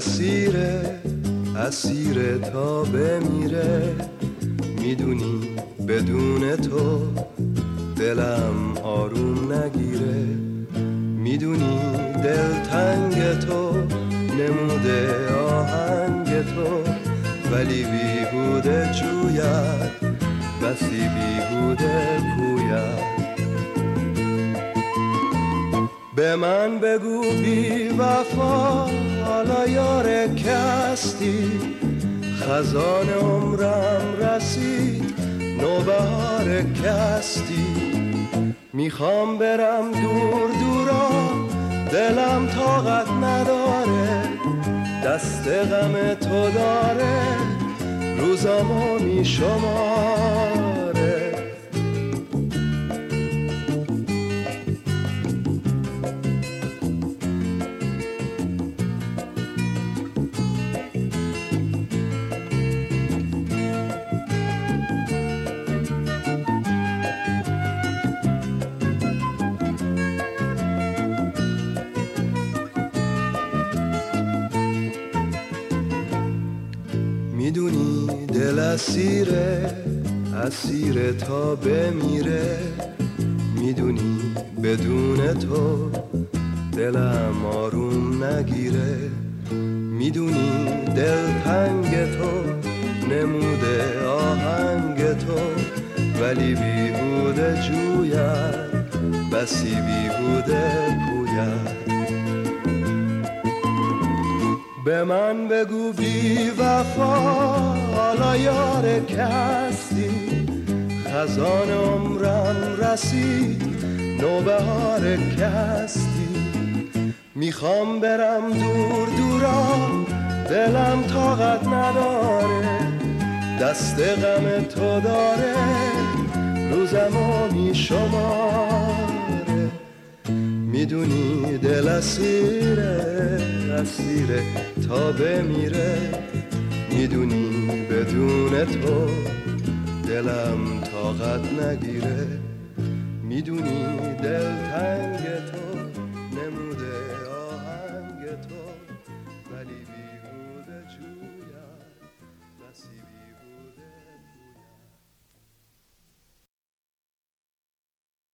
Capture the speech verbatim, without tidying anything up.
اسیره اسیره تا بمیره، میدونی بدون تو دلم آروم نگیره، میدونی دلتنگ تو نموده آهنگ تو، ولی بیهوده جوید بسی بیهوده پوید. به من بگو بی وفا حالا یار کستی، خزان عمرم رسید نوبهار کستی، میخوام برم دور دورا دلم طاقت نداره، دست غم تو داره روزامو میشماره. میدونی دل اسیره اسیره تا بمیره، میدونی بدون تو دلم آروم نگیره، میدونی دلتنگ تو نموده آهنگ تو، ولی بیهوده جوید بسی بیهوده پوید. به من بگو بی وفا حالا یار کستی، خزان عمرم رسید نوبهار کستی، میخوام برم دور دورا دلم طاقت نداره، دست غم تو داره روزمو میشماره. میدونی دل اسیره اسیره تا بمیره، میدونی بدون تو دلم طاقت نگیره، میدونی دلتنگ تو نموده